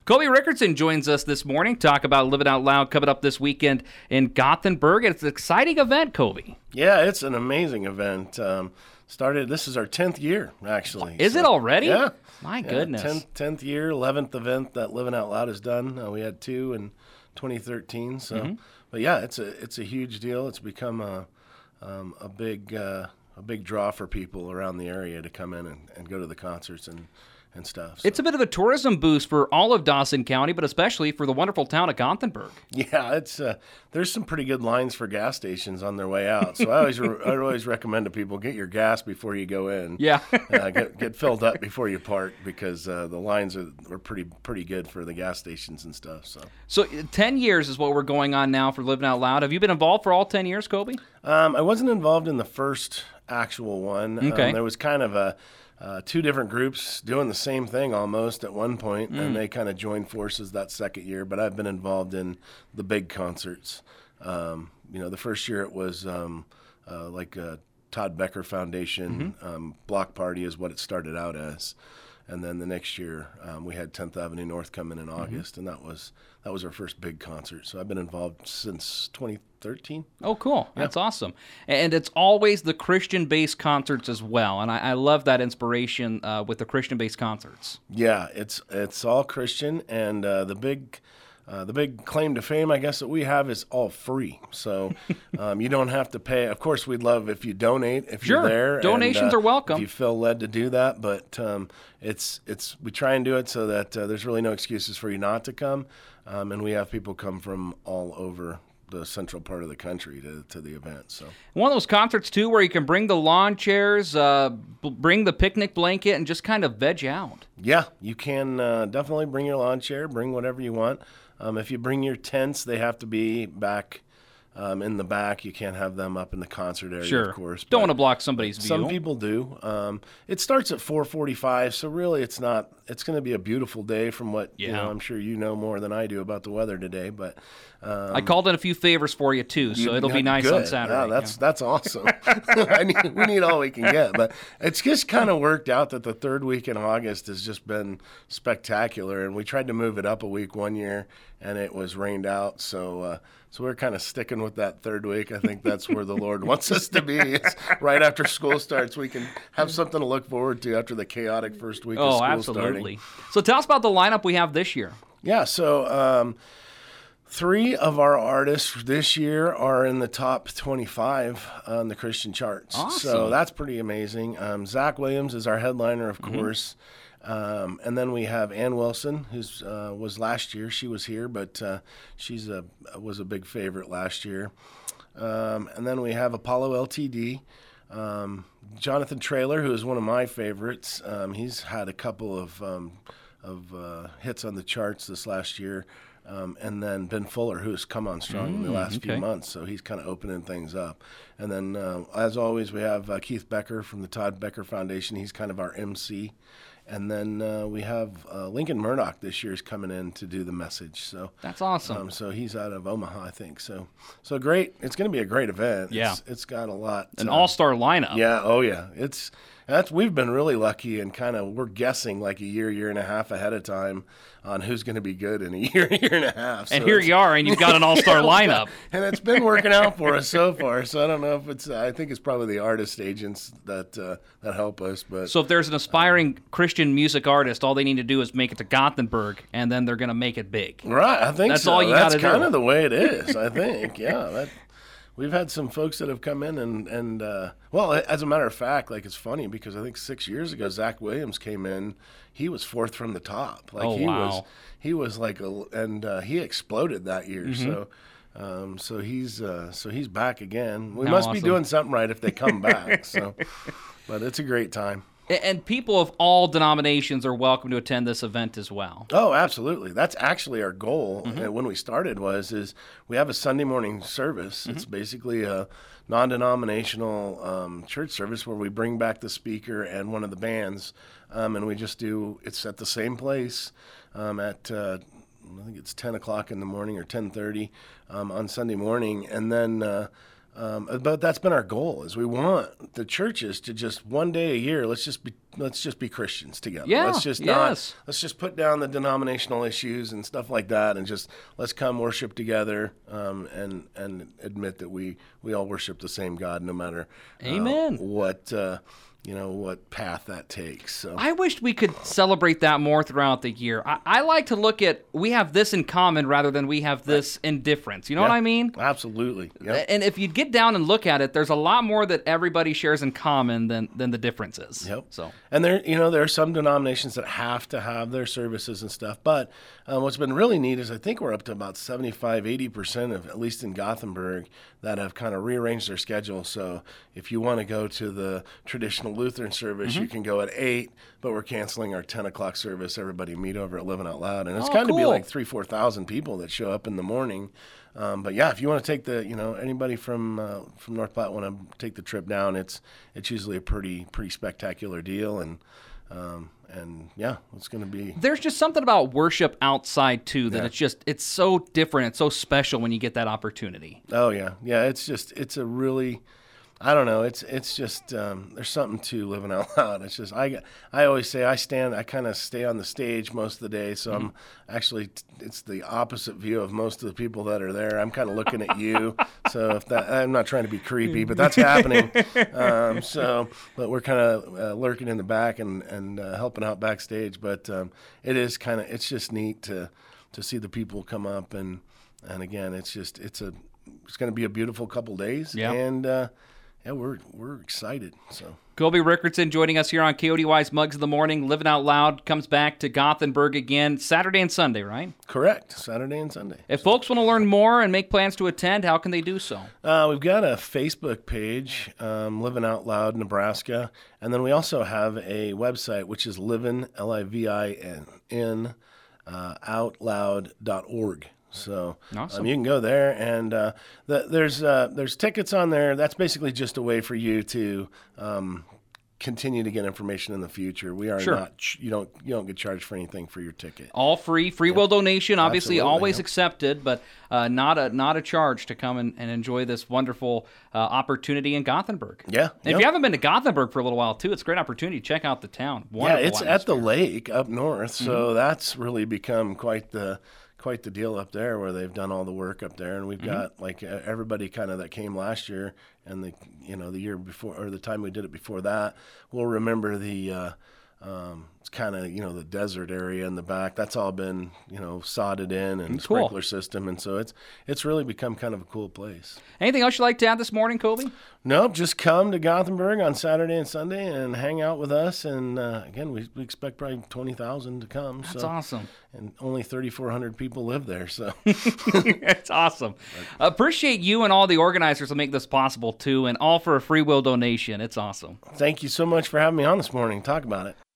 Colby Rickardson joins us this morning, talk about Living Out Loud coming up this weekend in Gothenburg. It's an exciting event, Colby. Yeah, it's an amazing event. This is our 10th year, actually. Is it already? Yeah. My goodness. 10th year, 11th event that Living Out Loud has done. We had 2 in 2013. So, But yeah, it's a huge deal. It's become a big draw for people around the area to come in and go to the concerts and stuff. So. It's a bit of a tourism boost for all of Dawson County, but especially for the wonderful town of Gothenburg. Yeah, there's some pretty good lines for gas stations on their way out. So I always recommend to people, get your gas before you go in. Yeah. Get filled up before you park, because the lines are pretty good for the gas stations and stuff. So 10 years is what we're going on now for Living Out Loud. Have you been involved for all 10 years, Colby? I wasn't involved in the first actual one. Okay. There was kind of two different groups doing the same thing almost at one point, and they kind of joined forces that second year. But I've been involved in the big concerts. The first year it was Todd Becker Foundation block party is what it started out as, and then the next year we had 10th Avenue North come in August, and that was our first big concert. So I've been involved since 2013. Oh, cool. Yeah. That's awesome. And it's always the Christian-based concerts as well. And I love that inspiration with the Christian-based concerts. Yeah, it's all Christian, and the big claim to fame, I guess, that we have is all free. So you don't have to pay. Of course, we'd love if you donate, if you're there. Donations are welcome. If you feel led to do that, but we try and do it so that there's really no excuses for you not to come. And we have people come from all over the central part of the country to the event. So one of those concerts too, where you can bring the lawn chairs, bring the picnic blanket, and just kind of veg out. Yeah, you can definitely bring your lawn chair, bring whatever you want. If you bring your tents, they have to be back in the back. You can't have them up in the concert area, sure. Of course. Don't want to block somebody's view. Some people do. It starts at 4:45, so really it's going to be a beautiful day from what I'm sure you know more than I do about the weather today. But I called in a few favors for you too, so it'll be nice on Saturday. Yeah, that's awesome. We need all we can get, but it's just kind of worked out that the third week in August has just been spectacular, and we tried to move it up a week one year, and it was rained out, so we're kind of sticking with that third week. I think that's where the Lord wants us to be. It's right after school starts. We can have something to look forward to after the chaotic first week of school absolutely. starting. So tell us about the lineup we have this year. Yeah, so 3 of our artists this year are in the top 25 on the Christian charts. Awesome. So that's pretty amazing. Zach Williams is our headliner, of course. And then we have Ann Wilson, who was last year. She was here, but she was a big favorite last year. And then we have Apollo LTD. Jonathan Traylor, who is one of my favorites. He's had a couple of hits on the charts this last year. And then Ben Fuller, who's come on strong in the last few months, so he's kind of opening things up. And then, as always, we have Keith Becker from the Todd Becker Foundation. He's kind of our MC. And then we have Lincoln Murdoch this year is coming in to do the message. So that's awesome. So he's out of Omaha, I think. So great. It's going to be a great event. Yeah. It's got a lot. An all-star lineup. Yeah. Oh, yeah. We've been really lucky, and we're guessing like a year and a half ahead of time on who's going to be good in a year and a half. So and here you are, and you've got an all-star lineup. And it's been working out for us so far. So I don't know if I think it's probably the artist agents that help us. But so if there's an aspiring Christian music artist, all they need to do is make it to Gothenburg, and then they're going to make it big. Right. I think that's so. all you got to do. That's kind of the way it is, I think. Yeah. We've had some folks that have come in and well, as a matter of fact, like, it's funny because I think 6 years ago, Zach Williams came in. He was 4th from the top. Like, he was like, he exploded that year. So he's back again. We must be doing something right if they come back. But it's a great time. And people of all denominations are welcome to attend this event as well. Oh, absolutely. That's actually our goal when we started is we have a Sunday morning service. It's basically a non-denominational church service where we bring back the speaker and one of the bands, and we just it's at the same place at I think it's 10 o'clock in the morning or 10:30 on Sunday morning, and then But that's been our goal. Is we want the churches to just one day a year. Let's just be Christians together. Yeah, let's just yes. let's just put down the denominational issues and stuff like that, and just let's come worship together, and admit that we all worship the same God, no matter Amen. What path that takes. So I wished we could celebrate that more throughout the year. I like to look at, we have this in common rather than we have this in difference. You know what I mean? Absolutely. Yep. And if you get down and look at it, there's a lot more that everybody shares in common than the differences. Yep. So, and there are some denominations that have to have their services and stuff. But what's been really neat is I think we're up to about 75-80% of, at least in Gothenburg, that have kind of rearranged their schedule. So if you want to go to the traditional Lutheran service, you can go at 8, but we're canceling our 10 o'clock service. Everybody meet over at Living Out Loud. And it's kind of be like 3,000-4,000 people that show up in the morning. But yeah, if you want to take anybody from North Platte want to take the trip down, it's usually a pretty spectacular deal. And yeah, it's going to be. There's just something about worship outside too that it's so different. It's so special when you get that opportunity. Oh yeah. It's a really, I don't know. It's just there's something to Living Out Loud. It's just I always say I kind of stay on the stage most of the day, so I'm actually it's the opposite view of most of the people that are there. I'm kind of looking at you, so I'm not trying to be creepy, but that's happening. But we're kind of lurking in the back and helping out backstage. But it's just neat to see the people come up and again it's going to be a beautiful couple days and. Yeah, we're excited. So Colby Rickertson joining us here on KODY's Mugs of the Morning. Living Out Loud comes back to Gothenburg again Saturday and Sunday, right? Correct, Saturday and Sunday. If folks want to learn more and make plans to attend, how can they do so? We've got a Facebook page, Living Out Loud Nebraska, and then we also have a website which is livin, LIVIN, outloud.org. So awesome. You can go there, and there's tickets on there. That's basically just a way for you to continue to get information in the future. We are not you don't get charged for anything for your ticket. All free will donation, obviously. Absolutely, always accepted, but not a charge to come and enjoy this wonderful opportunity in Gothenburg. Yeah. And if you haven't been to Gothenburg for a little while too, it's a great opportunity to check out the town. Wonderful it's atmosphere. at the lake up north, so that's really become quite the deal up there, where they've done all the work up there, and we've got like everybody kind of that came last year and the year before, or the time we did it before that, will remember the it's kind of the desert area in the back. That's all been sodded in and sprinkler system, and so it's really become kind of a cool place. Anything else you'd like to add this morning, Colby? Nope, just come to Gothenburg on Saturday and Sunday and hang out with us. And again, we expect probably 20,000 to come. That's awesome. And only 3,400 people live there, so it's awesome. Appreciate you and all the organizers who make this possible too, and all for a free will donation. It's awesome. Thank you so much for having me on this morning. Talk about it.